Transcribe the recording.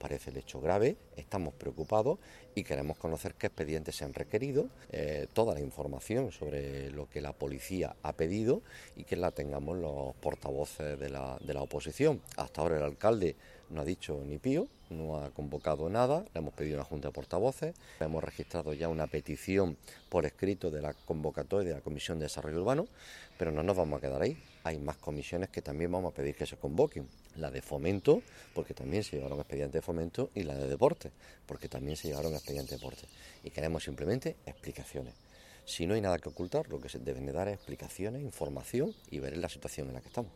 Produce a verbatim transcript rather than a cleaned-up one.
parece el hecho grave, estamos preocupados y queremos conocer qué expedientes se han requerido, eh, toda la información sobre lo que la policía ha pedido y que la tengamos los portavoces de la, de la oposición. Hasta ahora el alcalde no ha dicho ni pío, no ha convocado nada, le hemos pedido una junta de portavoces, hemos registrado ya una petición por escrito de la convocatoria de la Comisión de Desarrollo Urbano, pero no nos vamos a quedar ahí, hay más comisiones que también vamos a pedir que se convoquen, la de fomento, porque también se llevaron expedientes de fomento, y la de deporte, porque también se llevaron expedientes de deporte, y queremos simplemente explicaciones. Si no hay nada que ocultar, lo que se deben de dar es explicaciones, información y ver la situación en la que estamos.